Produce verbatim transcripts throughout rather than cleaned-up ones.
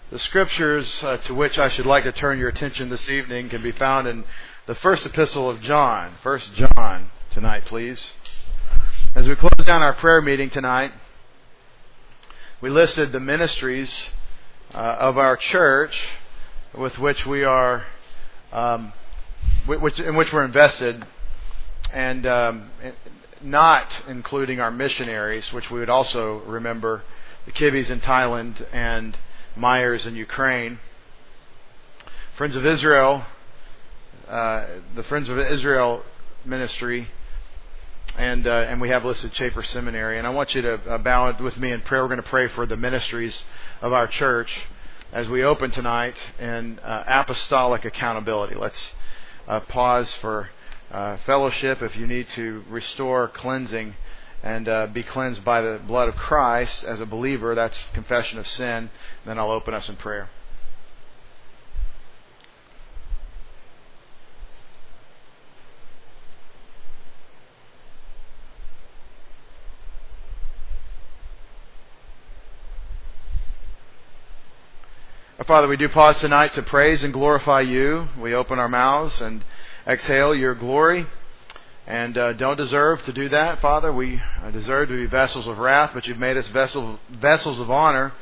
The scriptures uh, to which I should like to turn your attention this evening can be found in the first epistle of John. First John tonight, please. As we close down our prayer meeting tonight, we listed the ministries uh, of our church with which we are, um, which, in which we're invested, and um, not including our missionaries, which we would also remember, the Kibbe's in Thailand and Myers in Ukraine. Friends of Israel, uh, the Friends of Israel ministry, and uh, and we have listed Chafer Seminary. And I want you to uh, bow with me in prayer. We're going to pray for the ministries of our church as we open tonight in uh, apostolic accountability. Let's uh, pause for uh, fellowship. If you need to restore cleansing and uh, be cleansed by the blood of Christ as a believer, that's confession of sin. Then I'll open us in prayer. Our Father, we do pause tonight to praise and glorify You. We open our mouths and exhale Your glory. And uh, don't deserve to do that, Father. We deserve to be vessels of wrath, but You've made us vessels vessels of honor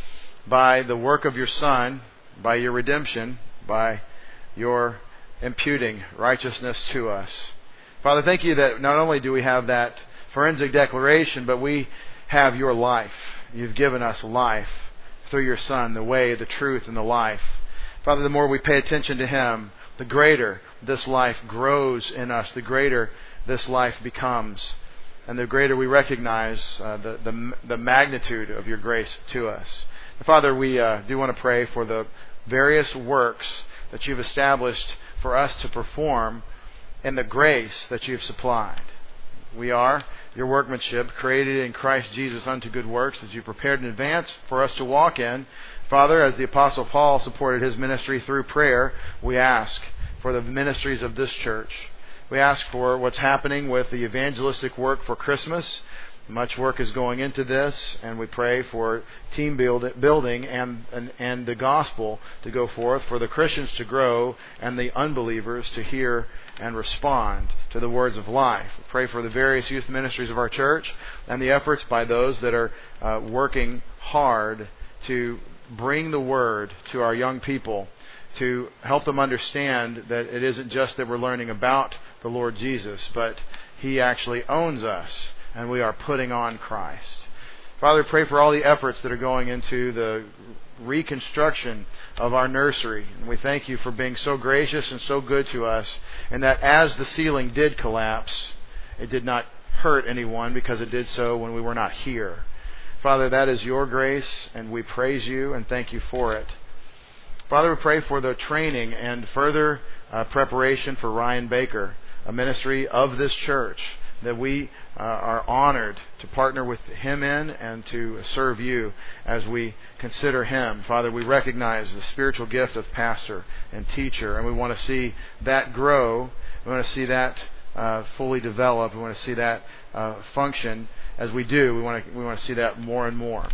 by the work of Your Son, by Your redemption, by Your imputing righteousness to us. Father, thank You that not only do we have that forensic declaration, but we have Your life. You've given us life through Your Son, the way, the truth, and the life. Father, the more we pay attention to Him, the greater this life grows in us, the greater this life becomes, and the greater we recognize uh, the, the the magnitude of Your grace to us. And Father, we uh, do want to pray for the various works that You've established for us to perform in the grace that You've supplied. We are Your workmanship, created in Christ Jesus unto good works that You prepared in advance for us to walk in. Father, as the Apostle Paul supported his ministry through prayer, we ask for the ministries of this church. We ask for what's happening with the evangelistic work for Christmas. Much work is going into this, and we pray for team build, building and, and, and the gospel to go forth, for the Christians to grow and the unbelievers to hear and respond to the words of life. We pray for the various youth ministries of our church and the efforts by those that are uh, working hard to bring the word to our young people, to help them understand that it isn't just that we're learning about the Lord Jesus, but He actually owns us, and we are putting on Christ. Father, pray for all the efforts that are going into the reconstruction of our nursery. And we thank You for being so gracious and so good to us, and that as the ceiling did collapse, it did not hurt anyone because it did so when we were not here. Father, that is Your grace, and we praise You and thank You for it. Father, we pray for the training and further uh, preparation for Ryan Baker, a ministry of this church, that we uh, are honored to partner with him in and to serve You as we consider him. Father, we recognize the spiritual gift of pastor and teacher, and we want to see that grow. We want to see that uh, fully develop. We want to see that uh, function. As we do, we want to we want to see that more and more.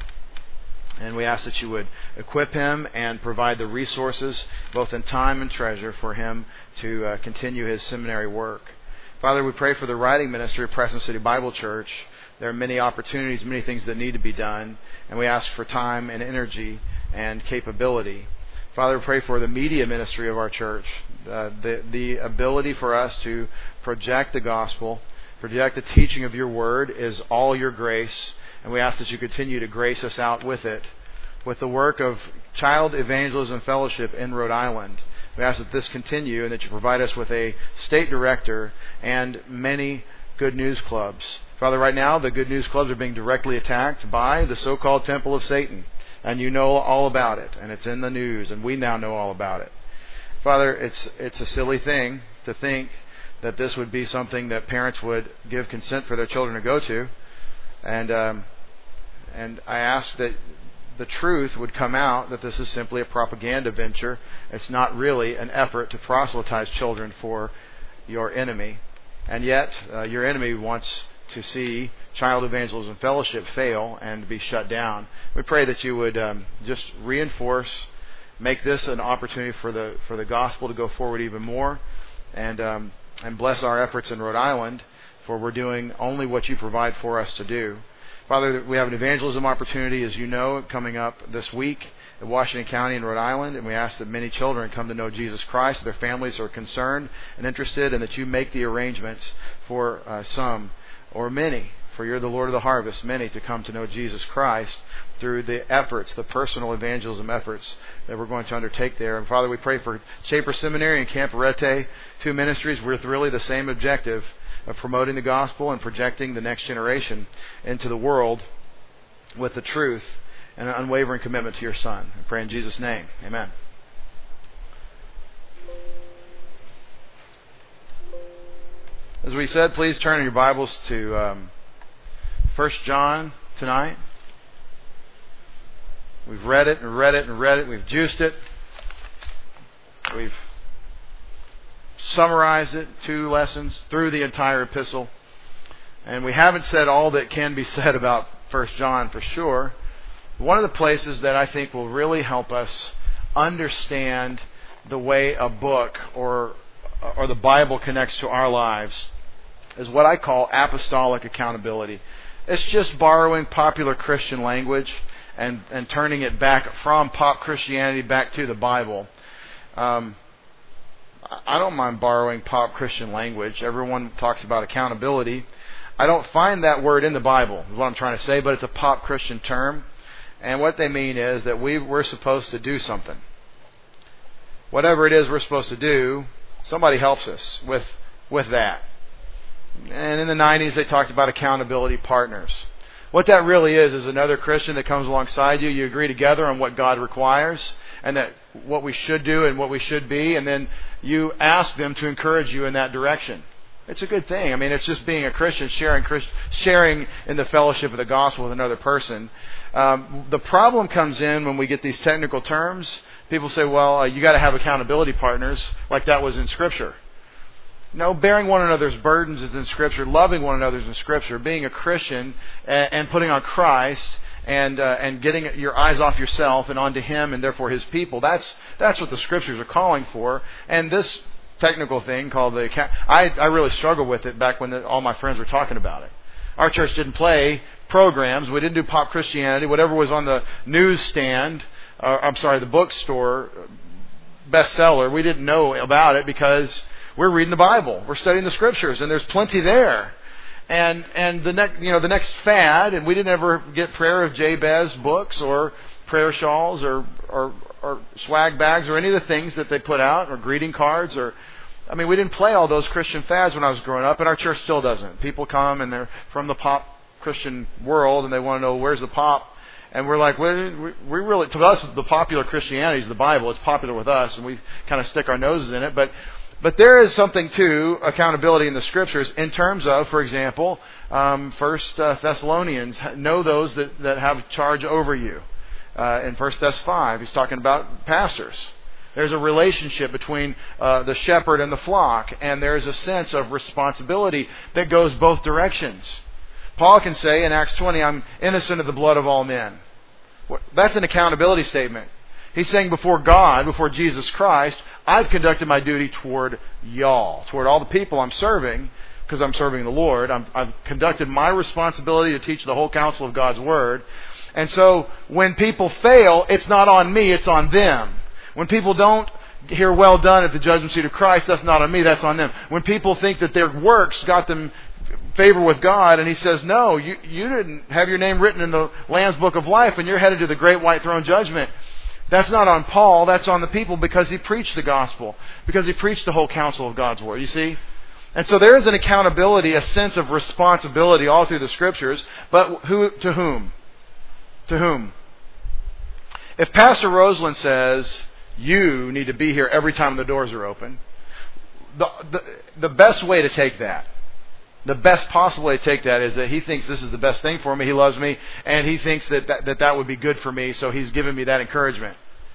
And we ask that You would equip him and provide the resources, both in time and treasure, for him to uh, continue his seminary work. Father, we pray for the writing ministry of Preston City Bible Church. There are many opportunities, many things that need to be done, and we ask for time and energy and capability. Father, we pray for the media ministry of our church, uh, the, the ability for us to project the gospel, project the teaching of Your word is all Your grace, and we ask that You continue to grace us out with it, with the work of Child Evangelism Fellowship in Rhode Island. We ask that this continue and that You provide us with a state director and many good news clubs. Father, right now the good news clubs are being directly attacked by the so-called temple of Satan, and You know all about it, and it's in the news, and we now know all about it. Father, it's it's a silly thing to think that this would be something that parents would give consent for their children to go to. And um, and I ask that the truth would come out, that this is simply a propaganda venture. It's not really an effort to proselytize children for your enemy. And yet, uh, your enemy wants to see Child Evangelism Fellowship fail and be shut down. We pray that you would um, just reinforce, make this an opportunity for the for the gospel to go forward even more, and um, and bless our efforts in Rhode Island, for we're doing only what you provide for us to do. Father, we have an evangelism opportunity, as you know, coming up this week in Washington County in Rhode Island, and we ask that many children come to know Jesus Christ. Their families are concerned and interested, and that you make the arrangements for uh, some or many, for you're the Lord of the harvest, many to come to know Jesus Christ through the efforts, the personal evangelism efforts that we're going to undertake there. And Father, we pray for Chaper Seminary and Camp Arete, two ministries with really the same objective of promoting the gospel and projecting the next generation into the world with the truth and an unwavering commitment to your Son. I pray in Jesus' name. Amen. As we said, please turn in your Bibles to um, First John tonight. We've read it and read it and read it. We've juiced it. We've summarized it, two lessons through the entire epistle. And we haven't said all that can be said about First John for sure. One of the places that I think will really help us understand the way a book or or the Bible connects to our lives is what I call apostolic accountability. It's just borrowing popular Christian language and, and turning it back from pop Christianity back to the Bible. Um, I don't mind borrowing pop Christian language. Everyone talks about accountability. I don't find that word in the Bible, is what I'm trying to say, but it's a pop Christian term. And what they mean is that we, we're supposed to do something. Whatever it is we're supposed to do, somebody helps us with with that. And in the nineties, they talked about accountability partners. What that really is is another Christian that comes alongside you. You agree together on what God requires and that what we should do and what we should be, and then you ask them to encourage you in that direction. It's a good thing. I mean, it's just being a Christian, sharing sharing in the fellowship of the gospel with another person. Um, the problem comes in when we get these technical terms. People say, well, uh, you got to have accountability partners, like that was in Scripture. No, bearing one another's burdens is in Scripture. Loving one another is in Scripture. Being a Christian and, and putting on Christ and uh, and getting your eyes off yourself and onto Him and therefore His people. That's that's what the Scriptures are calling for. And this technical thing called the account, I I really struggled with it back when the, all my friends were talking about it. Our church didn't play programs. We didn't do pop Christianity. Whatever was on the newsstand, uh, I'm sorry, the bookstore bestseller, we didn't know about it because we're reading the Bible. We're studying the Scriptures, and there's plenty there. And and the next, you know, the next fad, and we didn't ever get Prayer of Jabez books or prayer shawls or, or or swag bags or any of the things that they put out, or greeting cards, or I mean, we didn't play all those Christian fads when I was growing up, and our church still doesn't. People come and they're from the pop Christian world, and they want to know where's the pop, and we're like, we, we really, to us, the popular Christianity is the Bible. It's popular with us, and we kind of stick our noses in it, but. But there is something to accountability in the Scriptures in terms of, for example, um, First uh, Thessalonians, know those that, that have charge over you. Uh, in First Thess five, he's talking about pastors. There's a relationship between uh, the shepherd and the flock, and there's a sense of responsibility that goes both directions. Paul can say in Acts twenty, I'm innocent of the blood of all men. That's an accountability statement. He's saying before God, before Jesus Christ, I've conducted my duty toward y'all, toward all the people I'm serving, because I'm serving the Lord. I'm, I've conducted my responsibility to teach the whole counsel of God's Word. And so when people fail, it's not on me, it's on them. When people don't hear well done at the judgment seat of Christ, that's not on me, that's on them. When people think that their works got them favor with God, and He says, no, you, you didn't have your name written in the Lamb's Book of Life, and you're headed to the great white throne judgment. That's not on Paul, that's on the people, because he preached the gospel, because he preached the whole counsel of God's Word, you see? And so there is an accountability, a sense of responsibility all through the Scriptures, but who to whom? To whom? If Pastor Roseland says, you need to be here every time the doors are open, the, the, the best way to take that, the best possible way to take that is that he thinks this is the best thing for me, he loves me, and he thinks that that, that, that would be good for me, so he's giving me that encouragement.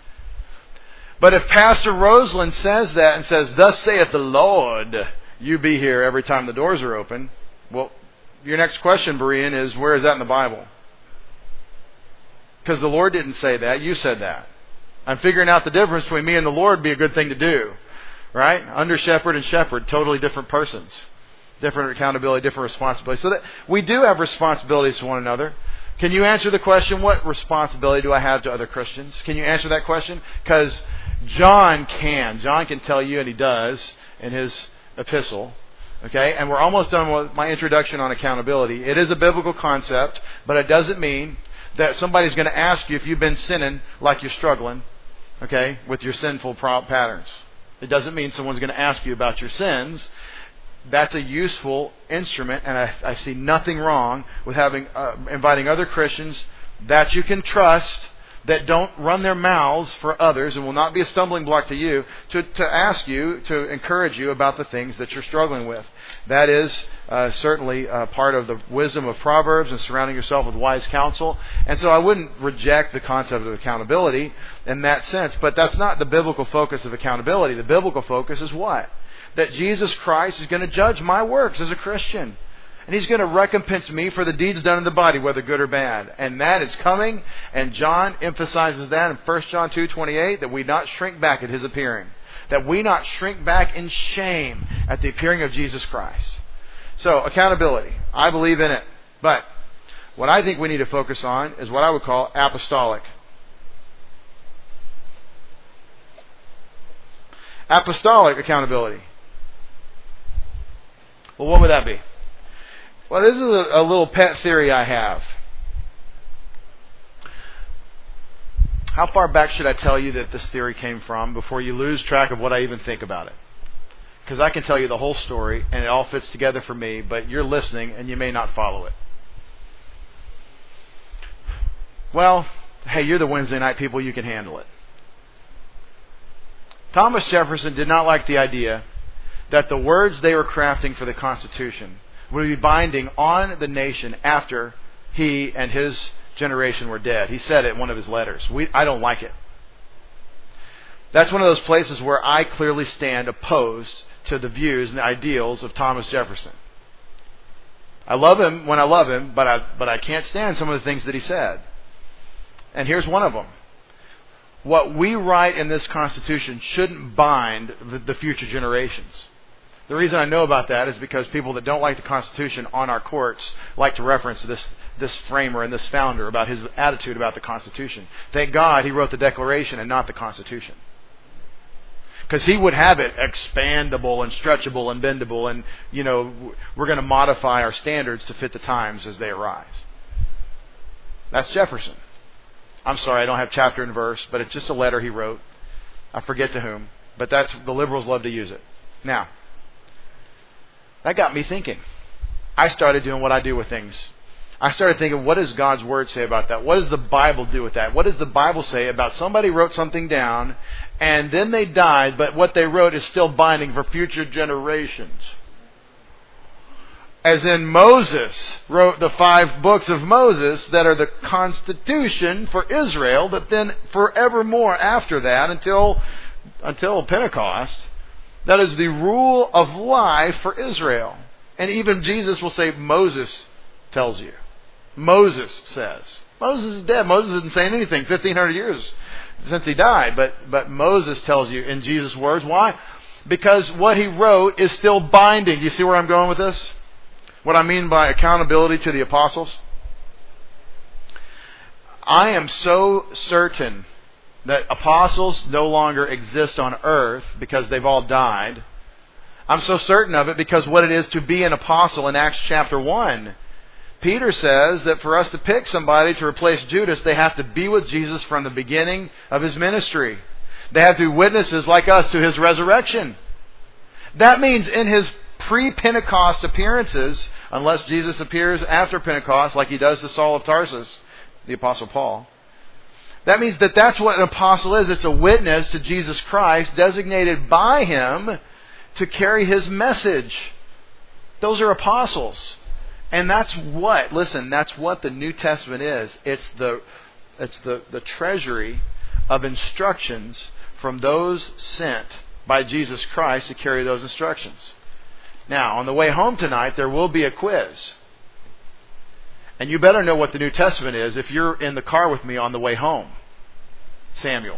But if Pastor Roseland says that and says, thus saith the Lord, you be here every time the doors are open, well, your next question, Berean, is where is that in the Bible? Because the Lord didn't say that. You said that. I'm figuring out the difference between me and the Lord would be a good thing to do. Right? Under shepherd and shepherd, totally different persons. Different accountability, different responsibility. So that we do have responsibilities to one another. Can you answer the question, what responsibility do I have to other Christians? Can you answer that question? Because John can. John can tell you, and he does, in his epistle. Okay? And we're almost done with my introduction on accountability. It is a biblical concept, but it doesn't mean that somebody's going to ask you if you've been sinning like you're struggling, okay, with your sinful patterns. It doesn't mean someone's going to ask you about your sins. That's a useful instrument, and I, I see nothing wrong with having uh, inviting other Christians that you can trust, that don't run their mouths for others and will not be a stumbling block to you, to, to ask you, to encourage you about the things that you're struggling with. That is uh, certainly uh, part of the wisdom of Proverbs and surrounding yourself with wise counsel. And so I wouldn't reject the concept of accountability in that sense, but that's not the biblical focus of accountability. The biblical focus is what? That Jesus Christ is going to judge my works as a Christian. And He's going to recompense me for the deeds done in the body, whether good or bad. And that is coming. And John emphasizes that in First John two twenty-eight, that we not shrink back at His appearing. That we not shrink back in shame at the appearing of Jesus Christ. So, accountability. I believe in it. But what I think we need to focus on is what I would call apostolic. Apostolic accountability. Well, what would that be? Well, this is a, a little pet theory I have. How far back should I tell you that this theory came from before you lose track of what I even think about it? Because I can tell you the whole story and it all fits together for me, but you're listening and you may not follow it. Well, hey, you're the Wednesday night people, you can handle it. Thomas Jefferson did not like the idea that the words they were crafting for the Constitution would be binding on the nation after he and his generation were dead. He said it in one of his letters. We, I don't like it. That's one of those places where I clearly stand opposed to the views and the ideals of Thomas Jefferson. I love him when I love him, but I, but I can't stand some of the things that he said. And here's one of them. What we write in this Constitution shouldn't bind the, the future generations. The reason I know about that is because people that don't like the Constitution on our courts like to reference this, this framer and this founder about his attitude about the Constitution. Thank God he wrote the Declaration and not the Constitution. Because he would have it expandable and stretchable and bendable, and, you know, we're going to modify our standards to fit the times as they arise. That's Jefferson. I'm sorry, I don't have chapter and verse, but it's just a letter he wrote. I forget to whom, but that's the liberals love to use it. Now, that got me thinking. I started doing what I do with things. I started thinking, what does God's Word say about that? What does the Bible do with that? What does the Bible say about somebody wrote something down and then they died, but what they wrote is still binding for future generations? As in Moses wrote the five books of Moses that are the Constitution for Israel, that then forevermore after that, until, until Pentecost, that is the rule of life for Israel. And even Jesus will say, Moses tells you. Moses says. Moses is dead. Moses isn't saying anything fifteen hundred years since he died. But, but Moses tells you in Jesus' words. Why? Because what he wrote is still binding. Do you see where I'm going with this? What I mean by accountability to the apostles? I am so certain that apostles no longer exist on earth because they've all died. I'm so certain of it because what it is to be an apostle in Acts chapter one. Peter says that for us to pick somebody to replace Judas, they have to be with Jesus from the beginning of his ministry. They have to be witnesses like us to his resurrection. That means in his pre-Pentecost appearances, unless Jesus appears after Pentecost like he does to Saul of Tarsus, the Apostle Paul, that means that that's what an apostle is. It's a witness to Jesus Christ designated by him to carry his message. Those are apostles. And that's what, listen, that's what the New Testament is. It's the it's the, the treasury of instructions from those sent by Jesus Christ to carry those instructions. Now, on the way home tonight, there will be a quiz. And you better know what the New Testament is if you're in the car with me on the way home, Samuel.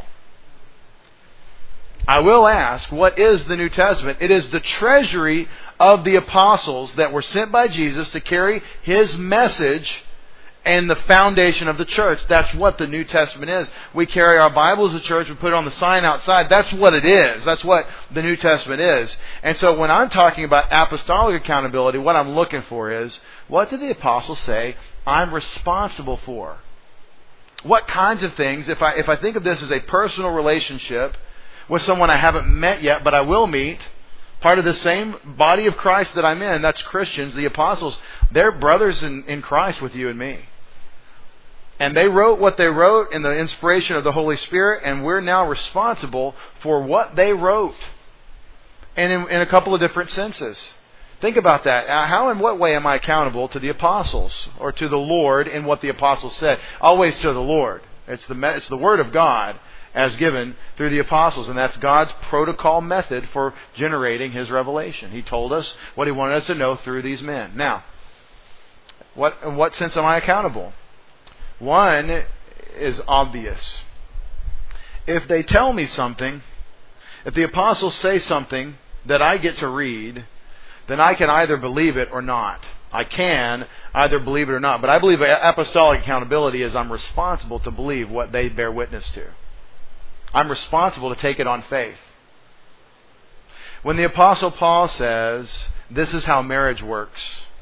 I will ask, what is the New Testament? It is the treasury of the apostles that were sent by Jesus to carry His message and the foundation of the church. That's what the New Testament is. We carry our Bibles to church, we put it on the sign outside. That's what it is. That's what the New Testament is. And so when I'm talking about apostolic accountability, what I'm looking for is, what did the apostles say I'm responsible for? What kinds of things, if I if I think of this as a personal relationship with someone I haven't met yet, but I will meet, part of the same body of Christ that I'm in, that's Christians, the apostles, they're brothers in, in Christ with you and me. And they wrote what they wrote in the inspiration of the Holy Spirit, and we're now responsible for what they wrote. And in, in a couple of different senses. Think about that. How and what way am I accountable to the apostles or to the Lord in what the apostles said? Always to the Lord. It's the it's the Word of God as given through the apostles, and that's God's protocol method for generating His revelation. He told us what He wanted us to know through these men. Now, what in what sense am I accountable? One is obvious. If they tell me something, if the apostles say something that I get to read, then I can either believe it or not. I can either believe it or not. But I believe apostolic accountability is I'm responsible to believe what they bear witness to. I'm responsible to take it on faith. When the Apostle Paul says, this is how marriage works.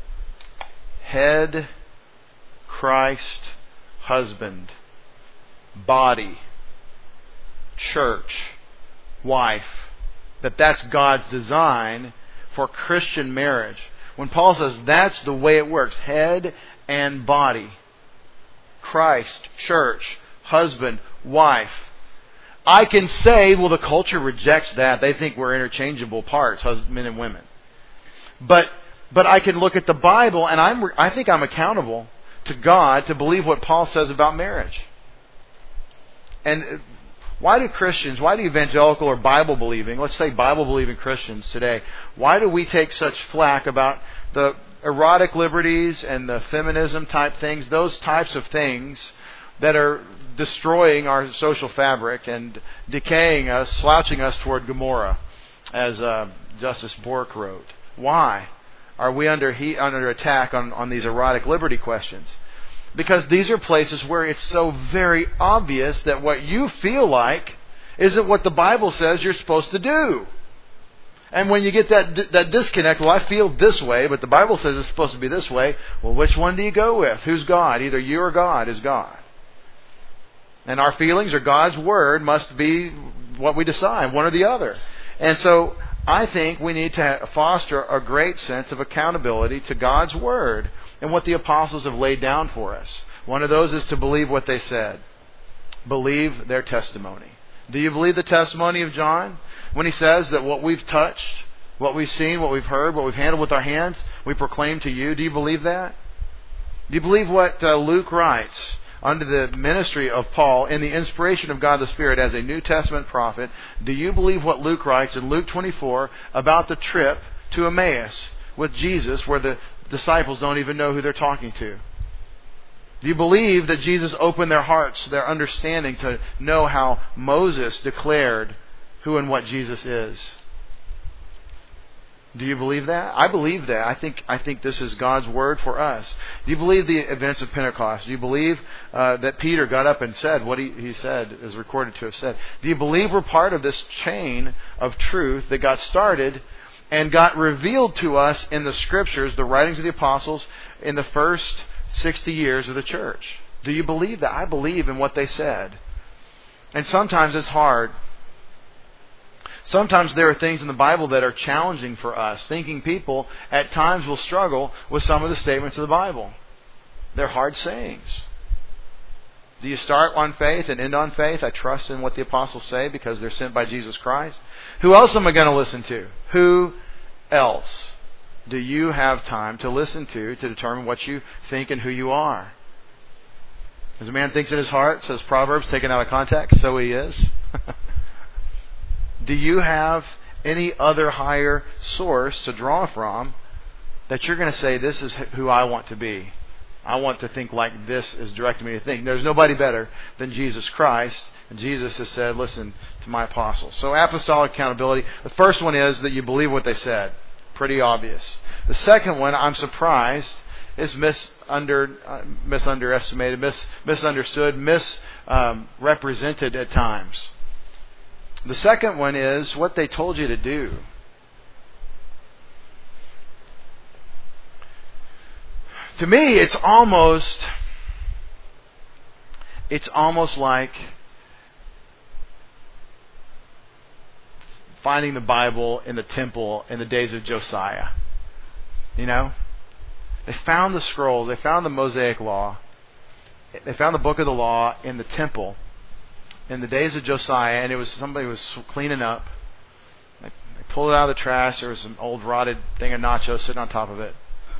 Head, Christ, husband, body, church, wife. That that's God's design for Christian marriage. When Paul says that's the way it works, head and body, Christ, church, husband, wife. I can say, well, the culture rejects that. They think we're interchangeable parts, husband and women. But but I can look at the Bible, and I'm I think I'm accountable to God to believe what Paul says about marriage. And why do Christians, why do evangelical or Bible-believing, let's say Bible-believing Christians today, why do we take such flack about the erotic liberties and the feminism type things, those types of things that are destroying our social fabric and decaying us, slouching us toward Gomorrah, as uh, Justice Bork wrote? Why are we under he, under attack on, on these erotic liberty questions? Because these are places where it's so very obvious that what you feel like isn't what the Bible says you're supposed to do. And when you get that that disconnect, well, I feel this way, but the Bible says it's supposed to be this way. Well, which one do you go with? Who's God? Either you or God is God. And our feelings or God's Word must be what we decide, one or the other. And so I think we need to foster a great sense of accountability to God's Word and what the apostles have laid down for us. One of those is to believe what they said. Believe their testimony. Do you believe the testimony of John when he says that what we've touched, what we've seen, what we've heard, what we've handled with our hands, we proclaim to you? Do you believe that? Do you believe what uh, Luke writes under the ministry of Paul in the inspiration of God the Spirit as a New Testament prophet? Do you believe what Luke writes in Luke twenty-four about the trip to Emmaus with Jesus, where the disciples don't even know who they're talking to? Do you believe that Jesus opened their hearts, their understanding, to know how Moses declared who and what Jesus is? Do you believe that? I believe that. I think I think this is God's Word for us. Do you believe the events of Pentecost? Do you believe uh, that Peter got up and said what he, he said, is recorded to have said? Do you believe we're part of this chain of truth that got started and got revealed to us in the Scriptures, the writings of the apostles, in the first sixty years of the church? Do you believe that? I believe in what they said. And sometimes it's hard. Sometimes there are things in the Bible that are challenging for us. Thinking people at times will struggle with some of the statements of the Bible. They're hard sayings. Do you start on faith and end on faith? I trust in what the apostles say because they're sent by Jesus Christ. Who else am I going to listen to? Who else do you have time to listen to to determine what you think and who you are? As a man thinks in his heart, says Proverbs, taken out of context, so he is. Do you have any other higher source to draw from that you're going to say, this is who I want to be? I want to think like this is directing me to think. There's nobody better than Jesus Christ. And Jesus has said, listen to my apostles. So apostolic accountability. The first one is that you believe what they said. Pretty obvious. The second one, I'm surprised, is misunder, uh, misunderestimated, mis, misunderstood, misrepresented um, at times. The second one is what they told you to do. To me, it's almost, it's almost like finding the Bible in the temple in the days of Josiah. You know? They found the scrolls, they found the Mosaic Law, they found the book of the law in the temple in the days of Josiah, and it was somebody was cleaning up. They, they pulled it out of the trash, there was an old rotted thing of nachos sitting on top of it.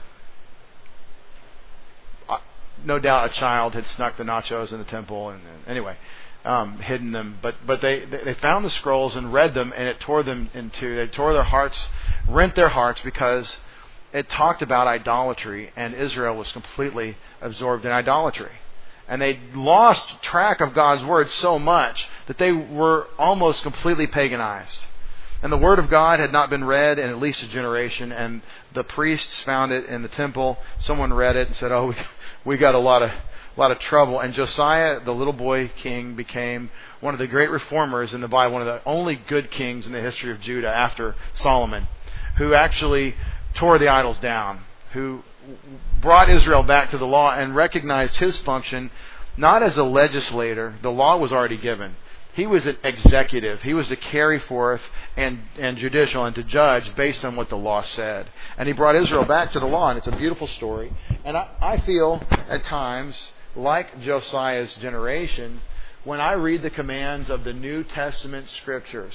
No doubt a child had snuck the nachos in the temple, and, and anyway, um, hidden them. But but they, they found the scrolls and read them, and it tore them in two. They tore their hearts, rent their hearts, because it talked about idolatry, and Israel was completely absorbed in idolatry. And they lost track of God's word so much that they were almost completely paganized. And the Word of God had not been read in at least a generation, and the priests found it in the temple. Someone read it and said, oh, we, we got a lot of a lot of trouble. And Josiah, the little boy king, became one of the great reformers in the Bible, one of the only good kings in the history of Judah after Solomon, who actually tore the idols down, who brought Israel back to the law and recognized his function not as a legislator. The law was already given. He was an executive. He was to carry forth and, and judicial and to judge based on what the law said. And he brought Israel back to the law, and it's a beautiful story. And I, I feel at times, like Josiah's generation, when I read the commands of the New Testament Scriptures,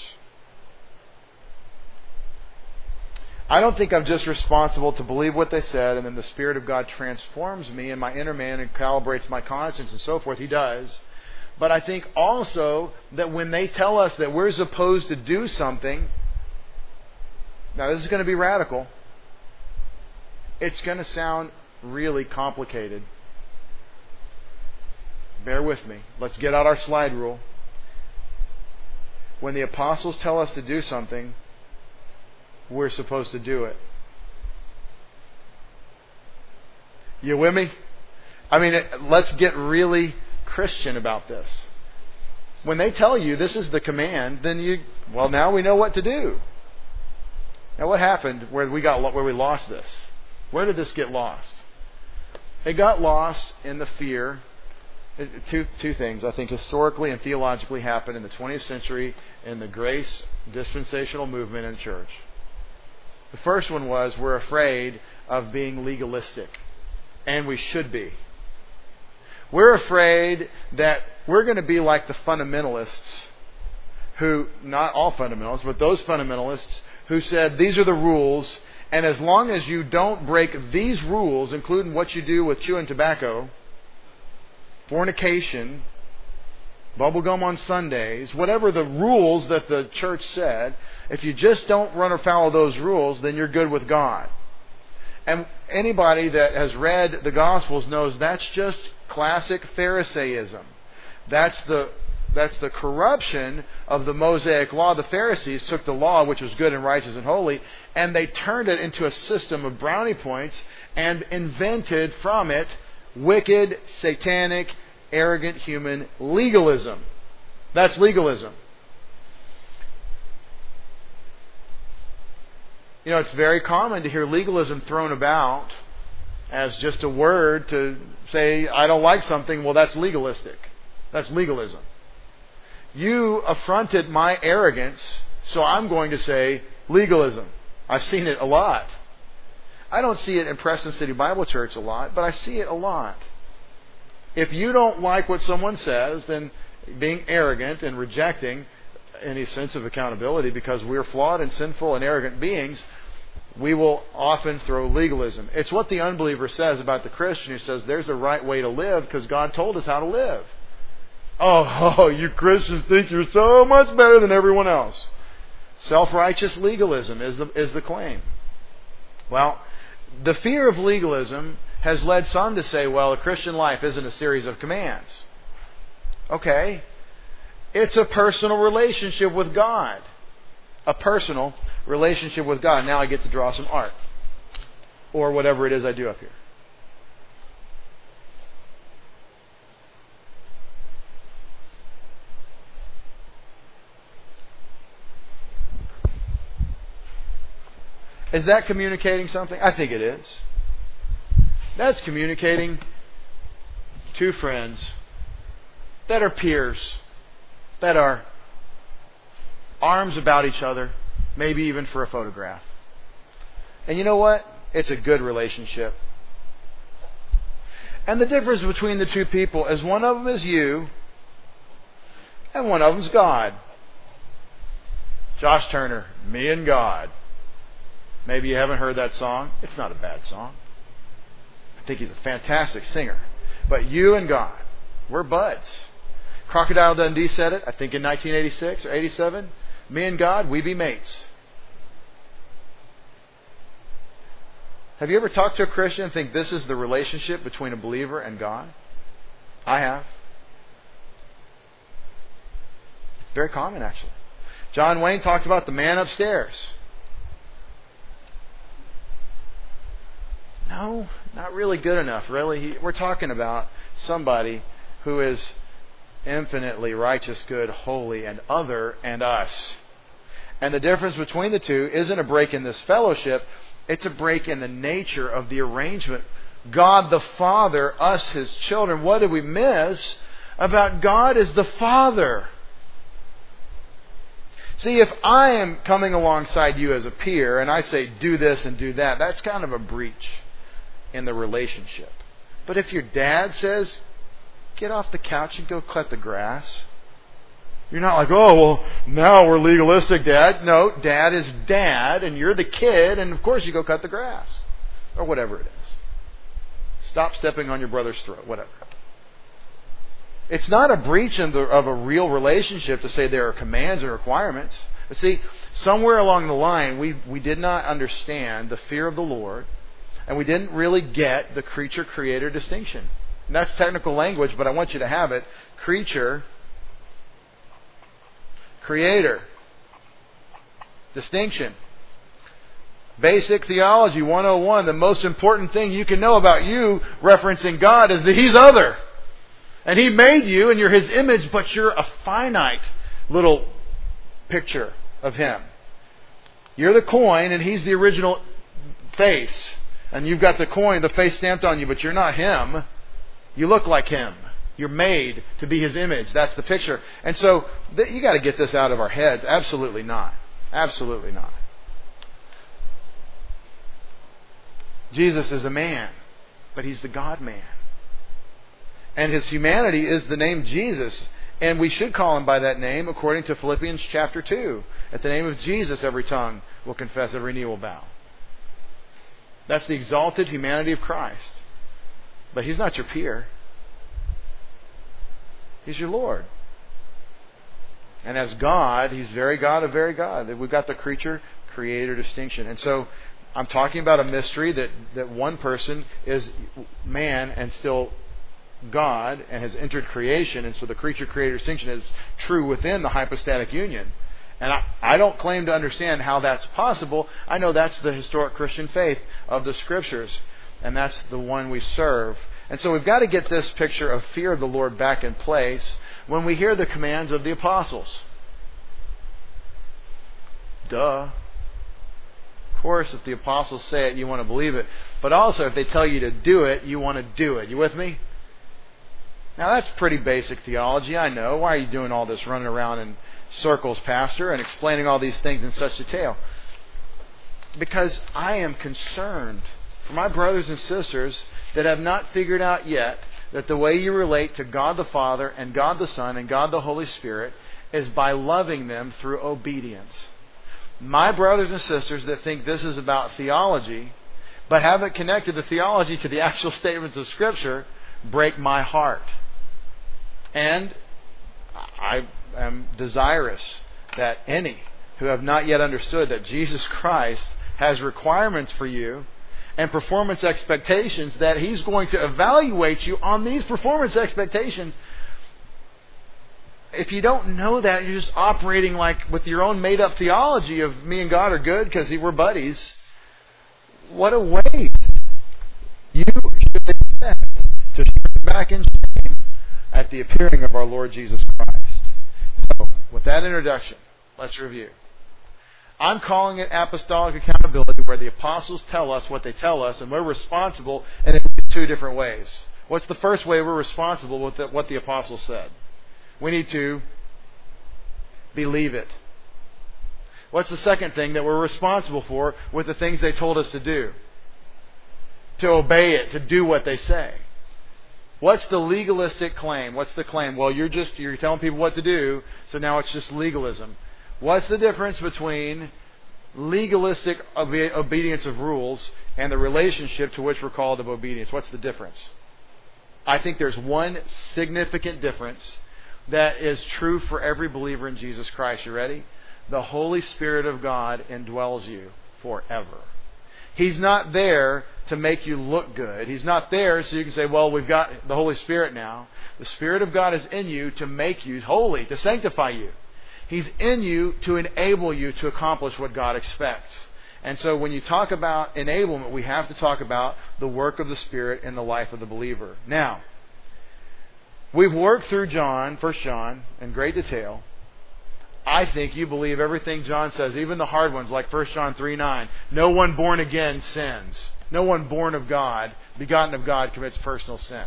I don't think I'm just responsible to believe what they said and then the Spirit of God transforms me and my inner man and calibrates my conscience and so forth. He does. But I think also that when they tell us that we're supposed to do something, now this is going to be radical. It's going to sound really complicated. Bear with me. Let's get out our slide rule. When the apostles tell us to do something, we're supposed to do it. You with me? I mean, let's get really Christian about this. When they tell you this is the command, then you, well, now we know what to do. Now what happened where we got where we lost this? Where did this get lost? It got lost in the fear. Two two things I think historically and theologically happened in the twentieth century in the grace dispensational movement in church. The first one was we're afraid of being legalistic, and we should be. We're afraid that we're going to be like the fundamentalists who, not all fundamentalists, but those fundamentalists who said these are the rules, and as long as you don't break these rules, including what you do with chewing tobacco, fornication, bubblegum on Sundays, whatever the rules that the church said, if you just don't run afoul of those rules, then you're good with God. And anybody that has read the Gospels knows that's just classic Pharisaism. That's the that's the corruption of the Mosaic Law. The Pharisees took the law, which was good and righteous and holy, and they turned it into a system of brownie points and invented from it wicked, satanic, arrogant human legalism. That's legalism. You know, it's very common to hear legalism thrown about as just a word to say, I don't like something. Well, that's legalistic. That's legalism. You affronted my arrogance, so I'm going to say legalism. I've seen it a lot. I don't see it in Preston City Bible Church a lot, but I see it a lot. If you don't like what someone says, then being arrogant and rejecting any sense of accountability, because we're flawed and sinful and arrogant beings, we will often throw legalism. It's what the unbeliever says about the Christian who says there's a right way to live because God told us how to live. Oh, oh, you Christians think you're so much better than everyone else. Self-righteous legalism is the, is the claim. Well, the fear of legalism has led some to say, well, a Christian life isn't a series of commands. Okay. It's a personal relationship with God. A personal relationship with God. Now I get to draw some art. Or whatever it is I do up here. Is that communicating something? I think it is. That's communicating two friends that are peers, that are arms about each other, maybe even for a photograph. And you know what? It's a good relationship. And the difference between the two people is one of them is you and one of them's God. Josh Turner, Me and God. Maybe you haven't heard that song. It's not a bad song. I think he's a fantastic singer. But you and God, we're buds. Crocodile Dundee said it, I think in nineteen eighty-six or eighty-seven. Me and God, we be mates. Have you ever talked to a Christian and think this is the relationship between a believer and God? I have. It's very common, actually. John Wayne talked about the man upstairs. No, not really good enough, really. He, we're talking about somebody who is infinitely righteous, good, holy, and other, and us. And the difference between the two isn't a break in this fellowship. It's a break in the nature of the arrangement. God the Father, us His children. What did we miss about God as the Father? See, if I am coming alongside you as a peer and I say do this and do that, that's kind of a breach in the relationship. But if your dad says, get off the couch and go cut the grass, you're not like, oh, well, now we're legalistic, Dad. No, Dad is Dad, and you're the kid, and of course you go cut the grass. Or whatever it is. Stop stepping on your brother's throat, whatever. It's not a breach in the, of a real relationship to say there are commands and requirements. But see, somewhere along the line, we, we did not understand the fear of the Lord, and we didn't really get the creature-creator distinction. And that's technical language, but I want you to have it. Creature, creator, distinction. Basic Theology one oh one. The most important thing you can know about you, referencing God, is that He's other. And He made you and you're His image, but you're a finite little picture of Him. You're the coin and He's the original face. And you've got the coin, the face stamped on you, but you're not Him. You look like Him. You're made to be His image. That's the picture. And so th- you got to get this out of our heads. Absolutely not. Absolutely not. Jesus is a man, but He's the God-man. And His humanity is the name Jesus. And we should call Him by that name according to Philippians chapter two. At the name of Jesus, every tongue will confess, every knee will bow. That's the exalted humanity of Christ. But He's not your peer. He's your Lord. And as God, He's very God of very God. We've got the creature-creator distinction. And so I'm talking about a mystery that, that one person is man and still God and has entered creation. And so the creature-creator distinction is true within the hypostatic union. And I, I don't claim to understand how that's possible. I know that's the historic Christian faith of the Scriptures. And that's the one we serve. And so we've got to get this picture of fear of the Lord back in place when we hear the commands of the apostles. Duh. Of course, if the apostles say it, you want to believe it. But also, if they tell you to do it, you want to do it. You with me? Now, that's pretty basic theology, I know. Why are you doing all this running around in circles, Pastor, and explaining all these things in such detail? Because I am concerned for my brothers and sisters that have not figured out yet that the way you relate to God the Father and God the Son and God the Holy Spirit is by loving them through obedience. My brothers and sisters that think this is about theology, but haven't connected the theology to the actual statements of Scripture, break my heart. And I am desirous that any who have not yet understood that Jesus Christ has requirements for you and performance expectations, that He's going to evaluate you on these performance expectations. If you don't know that, you're just operating like with your own made-up theology of me and God are good because we're buddies. What a waste. You should expect to shrink back in shame at the appearing of our Lord Jesus Christ. So, with that introduction, let's review. I'm calling it apostolic accountability, where the apostles tell us what they tell us, and we're responsible in two different ways. What's the first way we're responsible with what the apostles said? We need to believe it. What's the second thing that we're responsible for with the things they told us to do? To obey it, to do what they say. What's the legalistic claim? What's the claim? Well, you're just you're telling people what to do, so now it's just legalism. What's the difference between legalistic obe- obedience of rules and the relationship to which we're called of obedience? What's the difference? I think there's one significant difference that is true for every believer in Jesus Christ. You ready? The Holy Spirit of God indwells you forever. He's not there to make you look good. He's not there so you can say, well, we've got the Holy Spirit now. The Spirit of God is in you to make you holy, to sanctify you. He's in you to enable you to accomplish what God expects. And so when you talk about enablement, we have to talk about the work of the Spirit in the life of the believer. Now, we've worked through John, First John, in great detail. I think you believe everything John says, even the hard ones like First John three nine. No one born again sins. No one born of God, begotten of God, commits personal sin.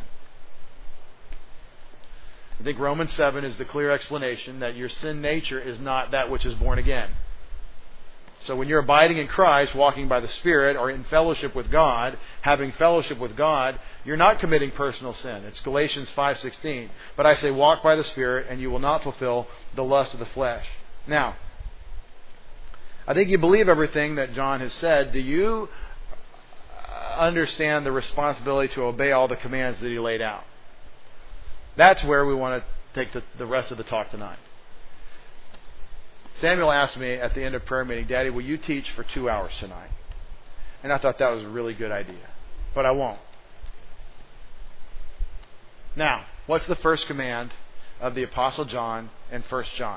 I think Romans seven is the clear explanation that your sin nature is not that which is born again. So when you're abiding in Christ, walking by the Spirit, or in fellowship with God, having fellowship with God, you're not committing personal sin. It's Galatians five sixteen. But I say, walk by the Spirit, and you will not fulfill the lust of the flesh. Now, I think you believe everything that John has said. Do you understand the responsibility to obey all the commands that he laid out? That's where we want to take the, the rest of the talk tonight. Samuel asked me at the end of prayer meeting, Daddy, will you teach for two hours tonight? And I thought that was a really good idea. But I won't. Now, what's the first command of the Apostle John in First John?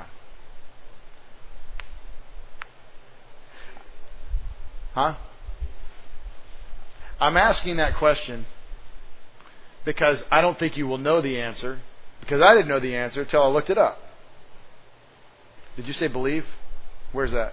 Huh? I'm asking that question because I don't think you will know the answer, because I didn't know the answer until I looked it up. Did you say believe? Where's that?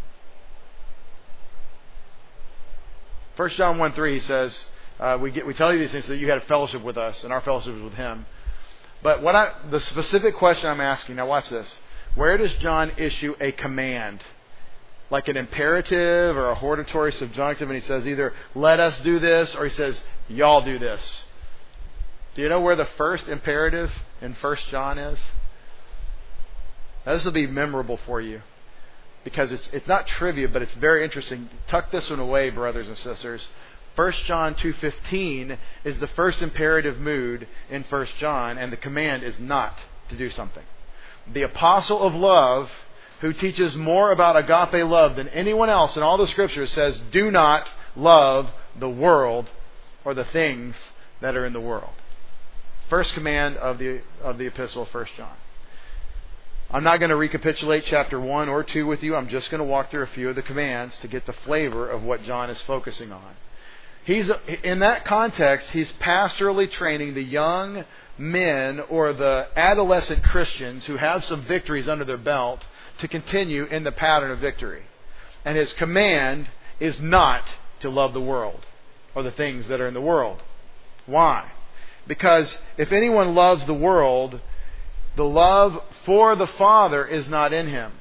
First John one three, he says, uh, we get we tell you these things so that you had a fellowship with us, and our fellowship is with Him. But what I, the specific question I'm asking, now watch this. Where does John issue a command? Like an imperative or a hortatory subjunctive, and he says either let us do this or he says y'all do this. Do you know where the first imperative in First John is? Now, this will be memorable for you because it's it's not trivia, but it's very interesting. Tuck this one away, brothers and sisters. First John two fifteen is the first imperative mood in First John, and the command is not to do something. The apostle of love, who teaches more about agape love than anyone else in all the Scriptures, says, do not love the world or the things that are in the world. First command of the of the epistle of First John. I'm not going to recapitulate chapter one or two with you. I'm just going to walk through a few of the commands to get the flavor of what John is focusing on. He's in that context, he's pastorally training the young men or the adolescent Christians who have some victories under their belt to continue in the pattern of victory. And his command is not to love the world or the things that are in the world. Why? Because if anyone loves the world, the love for the Father is not in him.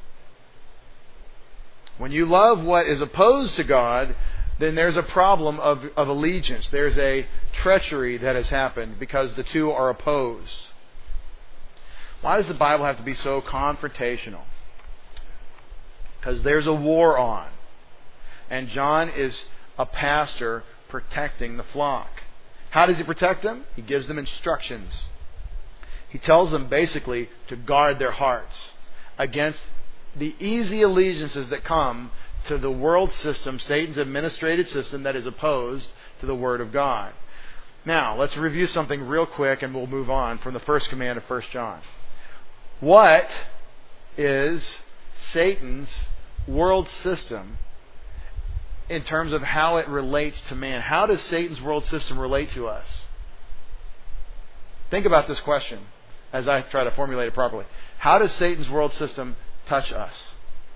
When you love what is opposed to God, then there's a problem of, of allegiance. There's a treachery that has happened because the two are opposed. Why does the Bible have to be so confrontational? Because there's a war on. And John is a pastor protecting the flock. How does he protect them? He gives them instructions. He tells them basically to guard their hearts against the easy allegiances that come to the world system, Satan's administrated system that is opposed to the Word of God. Now, let's review something real quick and we'll move on from the first command of First John. What is Satan's world system in terms of how it relates to man? How does Satan's world system relate to us? Think about this question as I try to formulate it properly. How does Satan's world system touch us?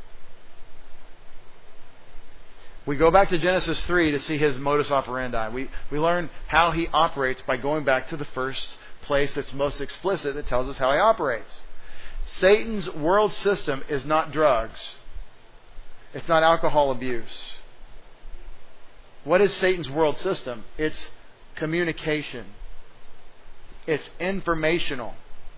We go back to Genesis three to see his modus operandi. We, we learn how he operates by going back to the first place that's most explicit that tells us how he operates. Satan's world system is not drugs. It's not alcohol abuse. What is Satan's world system? It's communication. It's informational.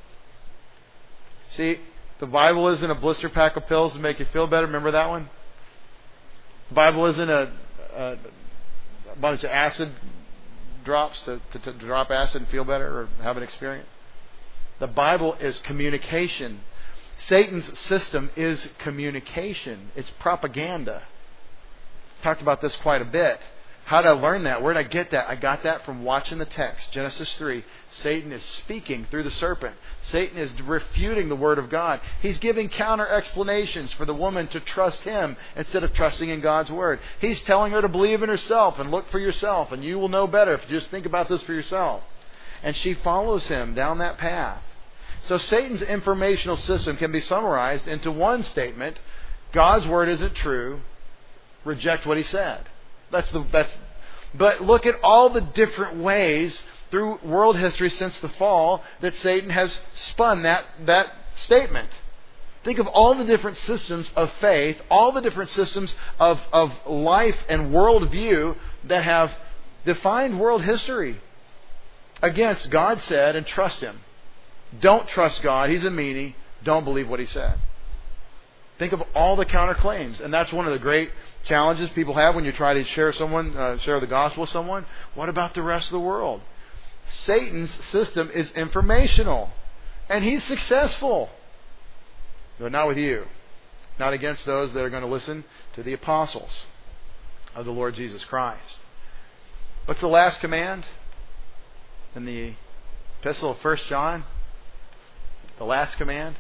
See, the Bible isn't a blister pack of pills to make you feel better. Remember that one? The Bible isn't a, a, a bunch of acid drops to, to, to drop acid and feel better or have an experience. The Bible is communication. Satan's system is communication. It's propaganda. Talked about this quite a bit. How did I learn that? Where did I get that? I got that from watching the text. Genesis three. Satan is speaking through the serpent. Satan is refuting the Word of God. He's giving counter explanations for the woman to trust him instead of trusting in God's Word. He's telling her to believe in herself and look for yourself, and you will know better if you just think about this for yourself. And she follows him down that path. So Satan's informational system can be summarized into one statement: God's Word isn't true. Reject what He said. That's the that's. But look at all the different ways through world history since the fall that Satan has spun that that statement. Think of all the different systems of faith, all the different systems of of life and worldview that have defined world history against God said and trust Him. Don't trust God. He's a meanie. Don't believe what He said. Think of all the counterclaims, and that's one of the great challenges people have when you try to share someone, uh, share the gospel with someone. What about the rest of the world? Satan's system is informational, and he's successful, but not with you, not against those that are going to listen to the apostles of the Lord Jesus Christ. What's the last command in the epistle of First John? The last command.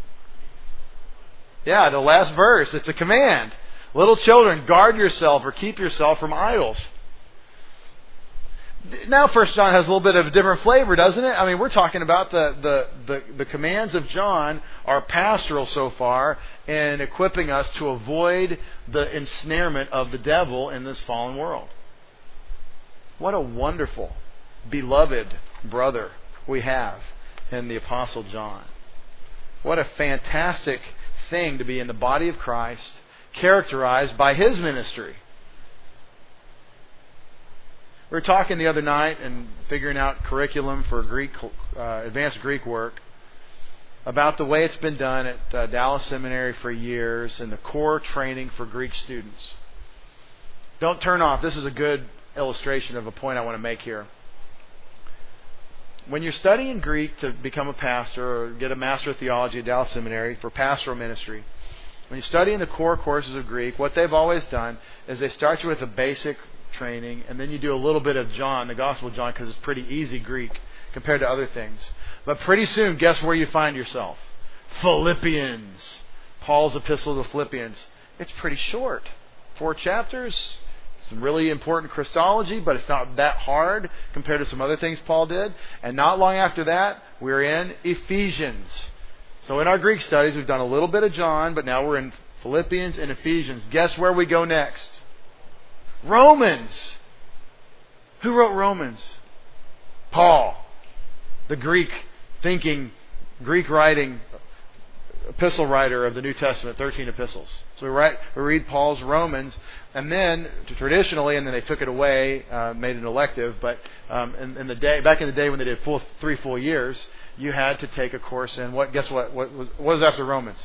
Yeah, the last verse. It's a command. Little children, guard yourself or keep yourself from idols. Now First John has a little bit of a different flavor, doesn't it? I mean, we're talking about the, the, the, the commands of John are pastoral so far in equipping us to avoid the ensnarement of the devil in this fallen world. What a wonderful, beloved brother we have in the Apostle John. What a fantastic thing to be in the body of Christ, characterized by his ministry. We were talking the other night and figuring out curriculum for Greek, uh, advanced Greek work about the way it's been done at uh, Dallas Seminary for years and the core training for Greek students. Don't turn off. This is a good illustration of a point I want to make here. When you're studying Greek to become a pastor or get a Master of Theology at Dallas Seminary for pastoral ministry, when you're studying the core courses of Greek, what they've always done is they start you with a basic training, and then you do a little bit of John, the Gospel of John, because it's pretty easy Greek compared to other things. But pretty soon, guess where you find yourself? Philippians. Paul's epistle to the Philippians. It's pretty short. Four chapters. Some really important Christology, but it's not that hard compared to some other things Paul did. And not long after that, we're in Ephesians. So in our Greek studies, we've done a little bit of John, but now we're in Philippians and Ephesians. Guess where we go next? Romans. Who wrote Romans? Paul, the Greek thinking, Greek writing epistle writer of the New Testament, thirteen epistles. So we write, we read Paul's Romans, and then traditionally, and then they took it away, uh, made it an elective. But um, in, in the day, back in the day when they did full three full years, you had to take a course in what? Guess what? What was what was after Romans?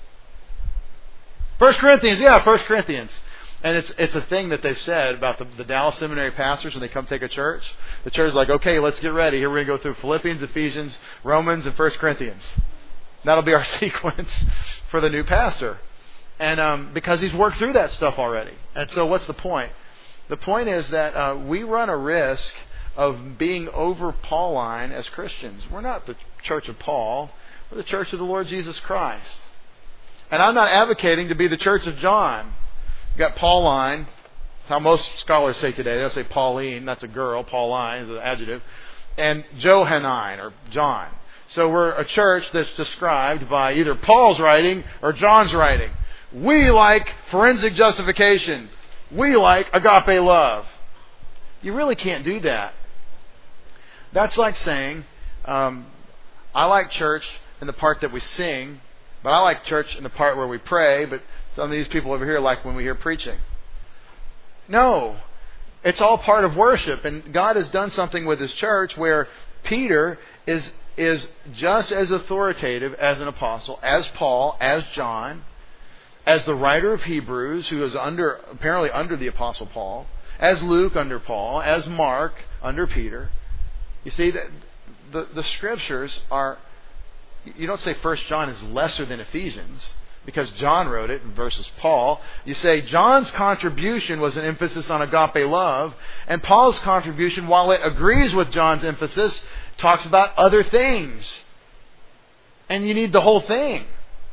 First Corinthians, yeah, First Corinthians. And it's it's a thing that they've said about the, the Dallas Seminary pastors when they come take a church. The church is like, okay, let's get ready. Here we're going to go through Philippians, Ephesians, Romans, and First Corinthians. That'll be our sequence for the new pastor. And um, because he's worked through that stuff already. And so what's the point? The point is that uh, we run a risk of being over Pauline as Christians. We're not the church of Paul. We're the church of the Lord Jesus Christ. And I'm not advocating to be the church of John. You've got Pauline. That's how most scholars say today. They don't say Pauline. That's a girl. Pauline is an adjective. And Johannine, or John. So we're a church that's described by either Paul's writing or John's writing. We like forensic justification. We like agape love. You really can't do that. That's like saying, um, I like church in the part that we sing, but I like church in the part where we pray, but some of these people over here like when we hear preaching. No. It's all part of worship, and God has done something with His church where Peter is is just as authoritative as an apostle, as Paul, as John, as the writer of Hebrews, who is under apparently under the apostle Paul, as Luke under Paul, as Mark under Peter. You see, the the, the scriptures are. You don't say First John is lesser than Ephesians, because John wrote it versus Paul. You say John's contribution was an emphasis on agape love, and Paul's contribution, while it agrees with John's emphasis, talks about other things. And you need the whole thing.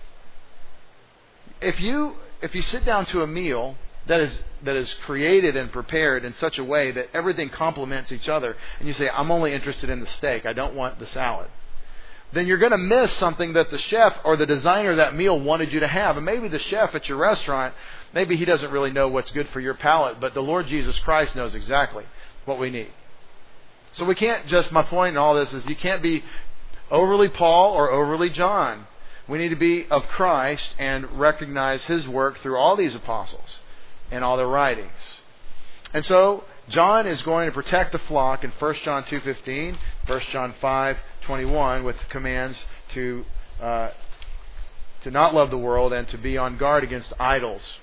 If you if you sit down to a meal that is that is created and prepared in such a way that everything complements each other, and you say, I'm only interested in the steak, I don't want the salad, then you're going to miss something that the chef or the designer of that meal wanted you to have. And maybe the chef at your restaurant, maybe he doesn't really know what's good for your palate, but the Lord Jesus Christ knows exactly what we need. So we can't just, my point in all this is you can't be overly Paul or overly John. We need to be of Christ and recognize His work through all these apostles and all their writings. And so John is going to protect the flock in First John two fifteen, First John five twenty-one, with commands to uh, to not love the world and to be on guard against idols.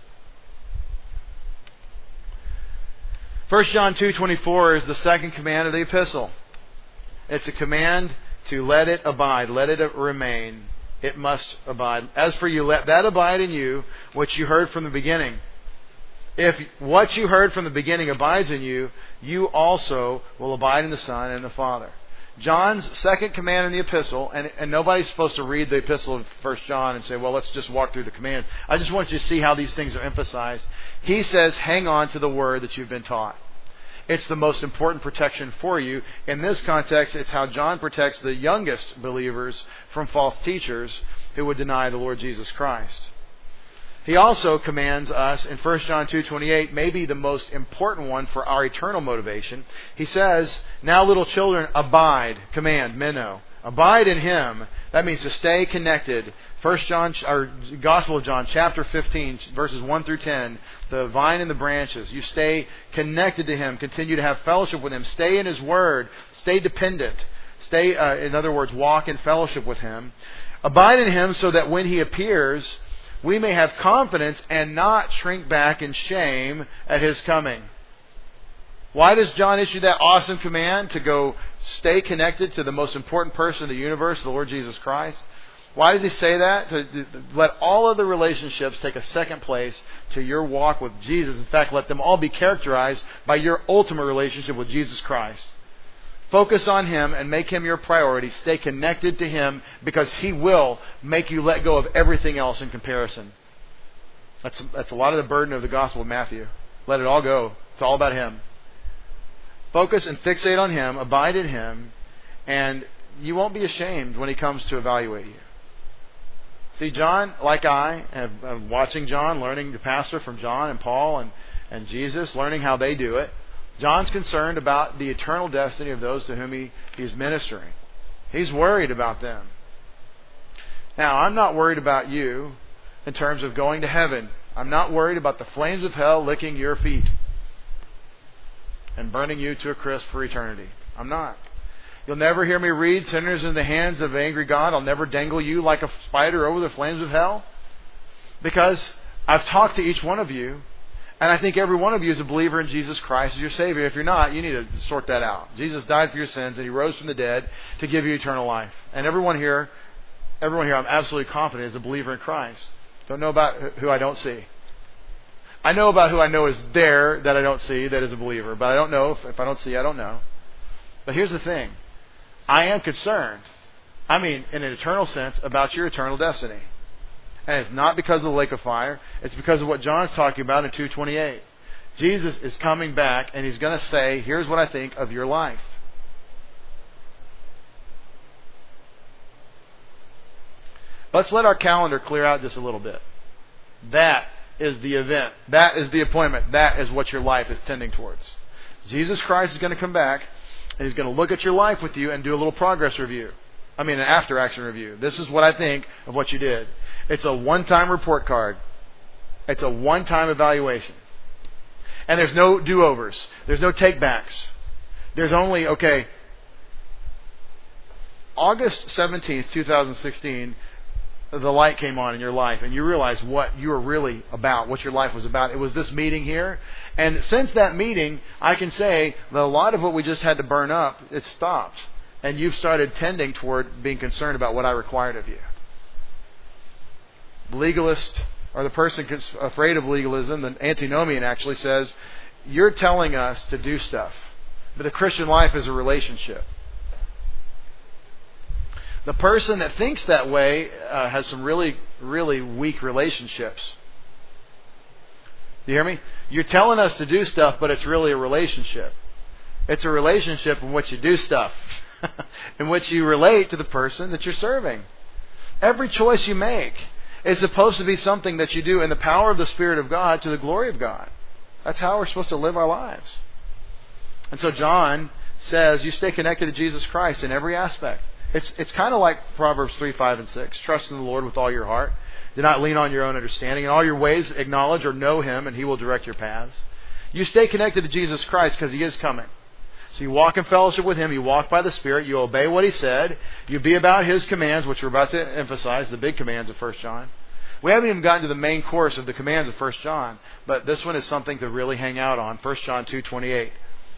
First John two twenty-four is the second command of the epistle. It's a command to let it abide, let it remain. It must abide. As for you, let that abide in you, which you heard from the beginning. If what you heard from the beginning abides in you, you also will abide in the Son and the Father. John's second command in the epistle, and, and nobody's supposed to read the epistle of First John and say, well, let's just walk through the commands. I just want you to see how these things are emphasized. He says, hang on to the word that you've been taught. It's the most important protection for you. In this context, it's how John protects the youngest believers from false teachers who would deny the Lord Jesus Christ. He also commands us in First John two twenty-eight, maybe the most important one for our eternal motivation. He says, now little children, abide, command, meno. Abide in Him. That means to stay connected. First John, or Gospel of John, chapter fifteen, verses one through ten. The vine and the branches. You stay connected to Him. Continue to have fellowship with Him. Stay in His Word. Stay dependent. Stay, uh, in other words, walk in fellowship with Him. Abide in Him so that when He appears, we may have confidence and not shrink back in shame at His coming. Why does John issue that awesome command to go stay connected to the most important person in the universe, the Lord Jesus Christ? Why does he say that? To, to let all of the relationships take a second place to your walk with Jesus. In fact, let them all be characterized by your ultimate relationship with Jesus Christ. Focus on Him and make Him your priority. Stay connected to Him because He will make you let go of everything else in comparison. That's, that's a lot of the burden of the Gospel of Matthew. Let it all go. It's all about Him. Focus and fixate on Him. Abide in Him. And you won't be ashamed when He comes to evaluate you. See, John, like I, am watching John, learning to pastor from John and Paul and, and Jesus, learning how they do it. John's concerned about the eternal destiny of those to whom he, he's ministering. He's worried about them. Now, I'm not worried about you in terms of going to heaven. I'm not worried about the flames of hell licking your feet and burning you to a crisp for eternity. I'm not. You'll never hear me read sinners in the hands of the angry God. I'll never dangle you like a spider over the flames of hell. Because I've talked to each one of you, and I think every one of you is a believer in Jesus Christ as your Savior. If you're not, you need to sort that out. Jesus died for your sins, and He rose from the dead to give you eternal life. And everyone here, everyone here, I'm absolutely confident, is a believer in Christ. Don't know about who I don't see. I know about who I know is there that I don't see, that is a believer. But I don't know. If, if I don't see, I don't know. But here's the thing. I am concerned, I mean, in an eternal sense, about your eternal destiny. And it's not because of the lake of fire. It's because of what John's talking about in two twenty-eight. Jesus is coming back, and He's going to say, here's what I think of your life. Let's let our calendar clear out just a little bit. That is the event. That is the appointment. That is what your life is tending towards. Jesus Christ is going to come back, and He's going to look at your life with you and do a little progress review. I mean, an after-action review. This is what I think of what you did. It's a one-time report card. It's a one-time evaluation. And there's no do-overs. There's no take-backs. There's only, okay, August seventeenth, twenty sixteen, the light came on in your life and you realized what you were really about, what your life was about. It was this meeting here. And since that meeting, I can say that a lot of what we just had to burn up, it stopped. And you've started tending toward being concerned about what I required of you. The legalist, or the person afraid of legalism, the antinomian actually says, you're telling us to do stuff. But the Christian life is a relationship. The person that thinks that way uh, has some really, really weak relationships. Do you hear me? You're telling us to do stuff, but it's really a relationship. It's a relationship in which you do stuff, in which you relate to the person that you're serving. Every choice you make is supposed to be something that you do in the power of the Spirit of God to the glory of God. That's how we're supposed to live our lives. And so John says, you stay connected to Jesus Christ in every aspect. It's it's kind of like Proverbs three, five, and six. Trust in the Lord with all your heart. Do not lean on your own understanding. In all your ways acknowledge or know Him, and He will direct your paths. You stay connected to Jesus Christ because He is coming. So you walk in fellowship with Him. You walk by the Spirit. You obey what He said. You be about His commands, which we're about to emphasize, the big commands of First John. We haven't even gotten to the main course of the commands of First John, but this one is something to really hang out on. First John two twenty-eight.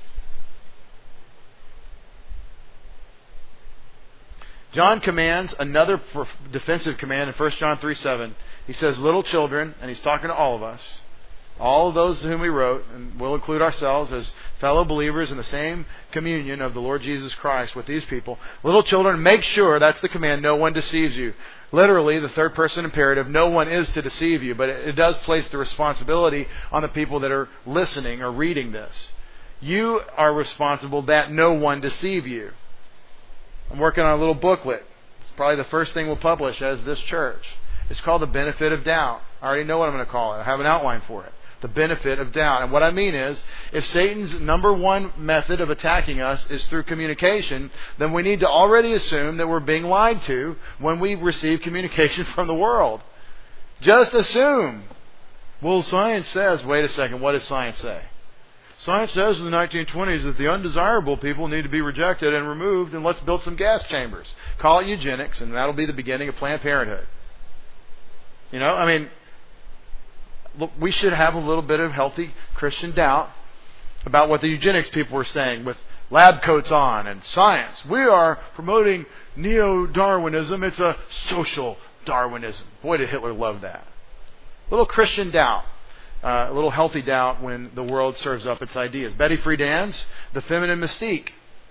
John commands another defensive command in First John three seven. He says, little children, and he's talking to all of us, all of those to whom he wrote, and we'll include ourselves as fellow believers in the same communion of the Lord Jesus Christ with these people. Little children, make sure, that's the command, no one deceives you. Literally, the third person imperative, no one is to deceive you, but it does place the responsibility on the people that are listening or reading this. You are responsible that no one deceive you. I'm working on a little booklet. It's probably the first thing we'll publish as this church. It's called The Benefit of Doubt. I already know what I'm going to call it. I have an outline for it. The benefit of doubt. And what I mean is, if Satan's number one method of attacking us is through communication, then we need to already assume that we're being lied to when we receive communication from the world. Just assume. Well, science says, wait a second, what does science say? Science says in the nineteen twenties that the undesirable people need to be rejected and removed, and let's build some gas chambers. Call it eugenics, and that'll be the beginning of Planned Parenthood. You know, I mean, look, we should have a little bit of healthy Christian doubt about what the eugenics people were saying with lab coats on and science. We are promoting neo-Darwinism. It's a social Darwinism. Boy, did Hitler love that. Little Christian doubt. Uh, a little healthy doubt when the world serves up its ideas. Betty Friedan's The Feminine Mystique.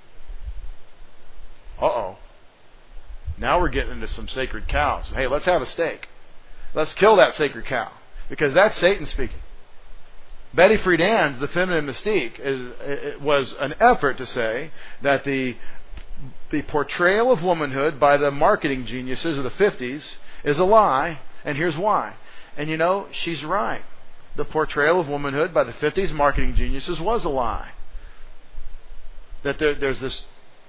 Uh-oh. Now we're getting into some sacred cows. Hey, let's have a steak. Let's kill that sacred cow. Because that's Satan speaking. Betty Friedan's The Feminine Mystique is it was an effort to say that the the portrayal of womanhood by the marketing geniuses of the fifties is a lie, and here's why. And you know, she's right. The portrayal of womanhood by the fifties marketing geniuses was a lie. That there, there's this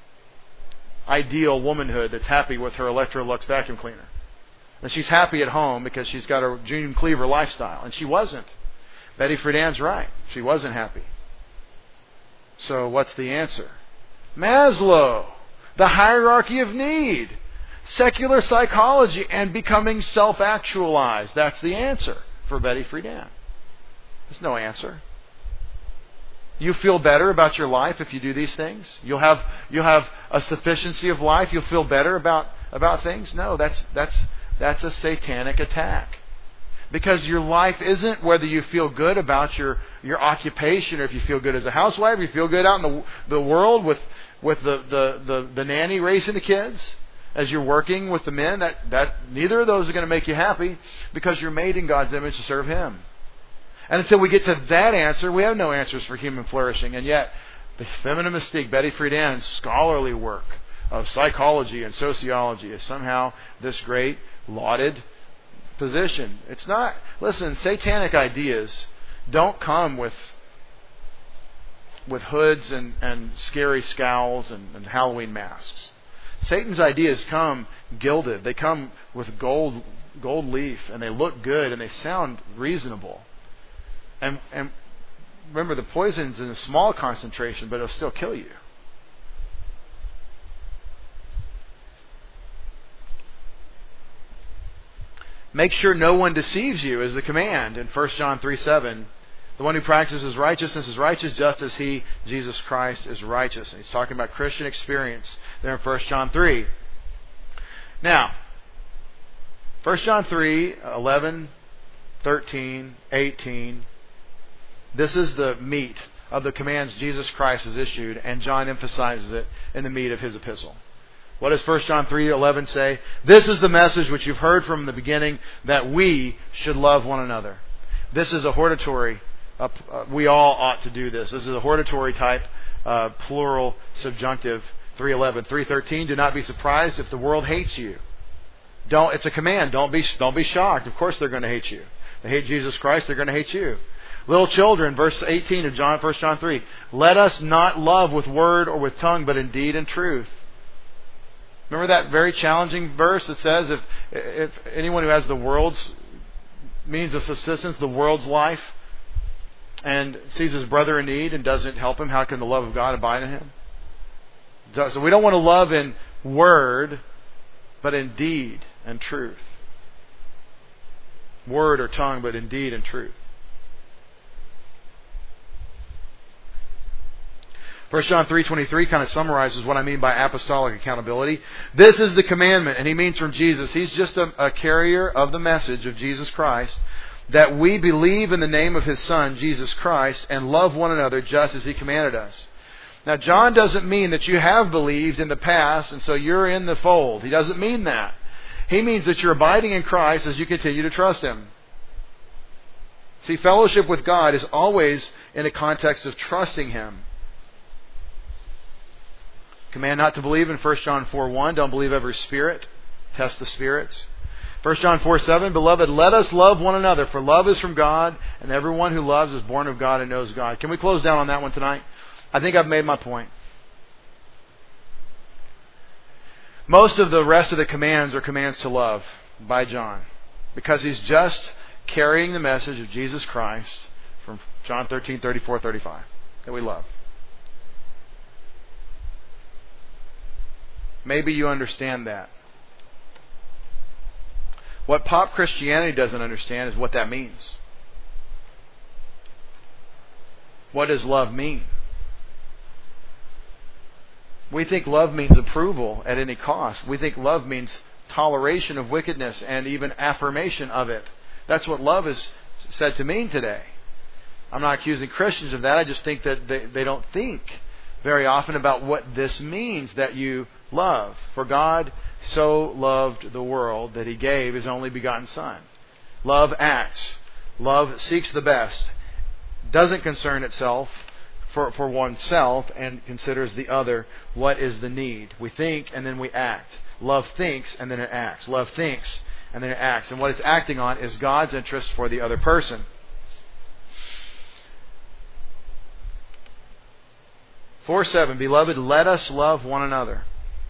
ideal womanhood that's happy with her Electrolux vacuum cleaner. And she's happy at home because she's got a June Cleaver lifestyle. And she wasn't. Betty Friedan's right. She wasn't happy. So what's the answer? Maslow. The hierarchy of need. Secular psychology and becoming self-actualized. That's the answer for Betty Friedan. There's no answer. You feel better about your life if you do these things? You'll have you'll have a sufficiency of life. You'll feel better about, about things? No, that's that's that's a satanic attack. Because your life isn't whether you feel good about your, your occupation, or if you feel good as a housewife, or you feel good out in the, the world with, with the, the, the, the nanny raising the kids, as you're working with the men. That, that neither of those are going to make you happy, because you're made in God's image to serve Him. And until we get to that answer, we have no answers for human flourishing. And yet, the feminine mystique, Betty Friedan's scholarly work of psychology and sociology, is somehow this great lauded position. It's not, listen, satanic ideas don't come with with hoods and, and scary scowls and, and Halloween masks. Satan's ideas come gilded. They come with gold gold leaf, and they look good, and they sound reasonable. And and remember, the poison's in a small concentration, but it'll still kill you. Make sure no one deceives you is the command in First John three seven. The one who practices righteousness is righteous just as He, Jesus Christ, is righteous. And he's talking about Christian experience there in First John three. Now, First John three, eleven, thirteen, eighteen. This is the meat of the commands Jesus Christ has issued, and John emphasizes it in the meat of his epistle. What does First John three eleven say? This is the message which you've heard from the beginning, that we should love one another. This is a hortatory. Uh, uh, we all ought to do this. This is a hortatory type, uh, plural, subjunctive. three eleven. three thirteen. Do not be surprised if the world hates you. Don't. It's a command. Don't be. Don't be shocked. Of course they're going to hate you. They hate Jesus Christ. They're going to hate you. Little children, verse eighteen of John, First John three. Let us not love with word or with tongue, but in deed and truth. Remember that very challenging verse that says, if if anyone who has the world's means of subsistence, the world's life, and sees his brother in need and doesn't help him, how can the love of God abide in him? So we don't want to love in word, but in deed and truth. Word or tongue, but in deed and truth. First John three twenty-three kind of summarizes what I mean by apostolic accountability. This is the commandment, and he means from Jesus. He's just a, a carrier of the message of Jesus Christ, that we believe in the name of His Son, Jesus Christ, and love one another just as He commanded us. Now, John doesn't mean that you have believed in the past, and so you're in the fold. He doesn't mean that. He means that you're abiding in Christ as you continue to trust Him. See, fellowship with God is always in a context of trusting Him. Command not to believe in First John four one. Don't believe every spirit. Test the spirits. First John four seven. Beloved, let us love one another, for love is from God, and everyone who loves is born of God and knows God. Can we close down on that one tonight? I think I've made my point. Most of the rest of the commands are commands to love by John, because he's just carrying the message of Jesus Christ from John thirteen thirty-four thirty-five that we love. Maybe you understand that. What pop Christianity doesn't understand is what that means. What does love mean? We think love means approval at any cost. We think love means toleration of wickedness and even affirmation of it. That's what love is said to mean today. I'm not accusing Christians of that. I just think that they, they don't think very often about what this means, that you love. For God so loved the world that He gave His only begotten Son. Love acts. Love seeks the best. Doesn't concern itself for, for oneself and considers the other. What is the need? We think and then we act. Love thinks and then it acts. Love thinks and then it acts. And what it's acting on is God's interest for the other person. four seven. Beloved, let us love one another.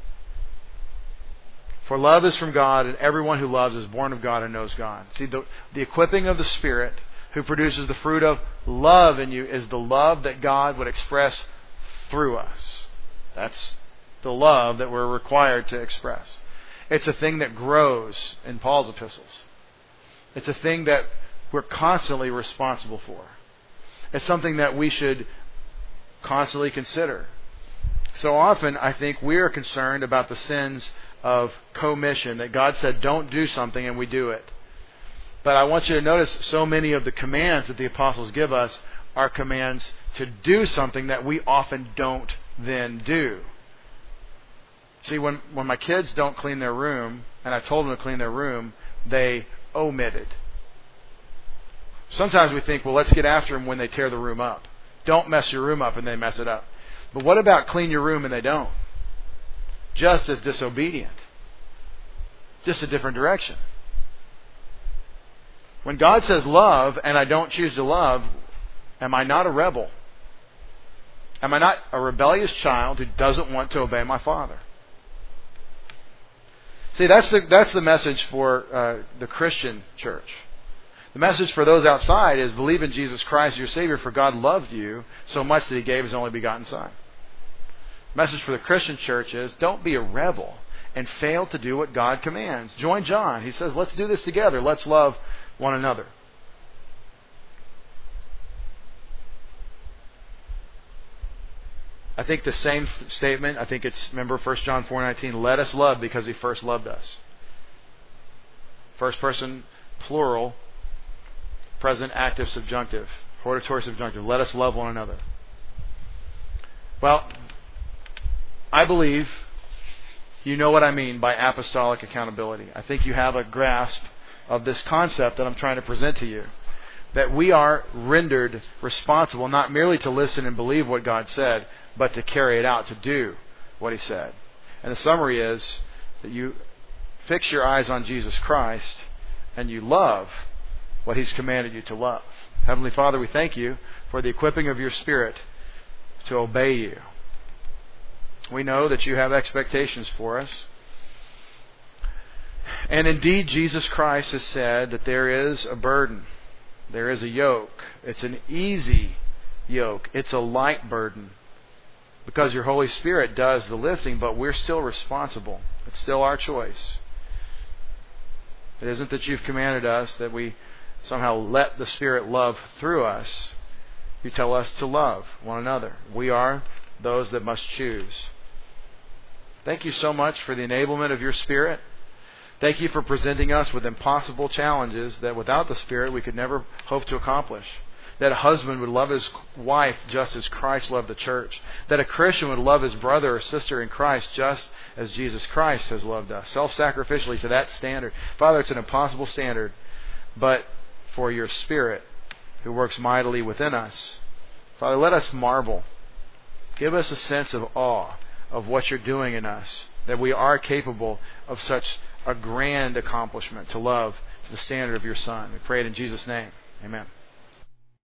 For love is from God, and everyone who loves is born of God and knows God. See, the, the equipping of the Spirit who produces the fruit of love in you is the love that God would express through us. That's the love that we're required to express. It's a thing that grows in Paul's epistles. It's a thing that we're constantly responsible for. It's something that we should constantly consider. So often, I think we are concerned about the sins of commission, that God said don't do something and we do it. But I want you to notice so many of the commands that the apostles give us are commands to do something that we often don't then do. See, when, when my kids don't clean their room, and I told them to clean their room, they omitted. Sometimes we think, well, let's get after them when they tear the room up. Don't mess your room up and they mess it up. But what about clean your room and they don't? Just as disobedient. Just a different direction. When God says love and I don't choose to love, am I not a rebel? Am I not a rebellious child who doesn't want to obey my Father? See, that's the that's the message for uh, the Christian church. The message for those outside is believe in Jesus Christ, your Savior, for God loved you so much that He gave His only begotten Son. The message for the Christian church is don't be a rebel and fail to do what God commands. Join John. He says, let's do this together. Let's love one another. I think the same statement, I think it's, remember First John four nineteen, let us love because He first loved us. First person, plural, present, active, subjunctive, hortatory, subjunctive. Let us love one another. Well, I believe you know what I mean by apostolic accountability. I think you have a grasp of this concept that I'm trying to present to you. That we are rendered responsible not merely to listen and believe what God said, but to carry it out, to do what He said. And the summary is that you fix your eyes on Jesus Christ and you love what He's commanded you to love. Heavenly Father, we thank You for the equipping of Your Spirit to obey You. We know that You have expectations for us. And indeed, Jesus Christ has said that there is a burden. There is a yoke. It's an easy yoke. It's a light burden. Because Your Holy Spirit does the lifting, but we're still responsible. It's still our choice. It isn't that You've commanded us that we somehow let the Spirit love through us. You tell us to love one another. We are those that must choose. Thank You so much for the enablement of Your Spirit. Thank You for presenting us with impossible challenges that without the Spirit we could never hope to accomplish. That a husband would love his wife just as Christ loved the church. That a Christian would love his brother or sister in Christ just as Jesus Christ has loved us. Self-sacrificially to that standard. Father, it's an impossible standard. But for Your Spirit who works mightily within us, Father, let us marvel. Give us a sense of awe of what You're doing in us. That we are capable of such a grand accomplishment to love to the standard of Your Son. We pray it in Jesus' name. Amen.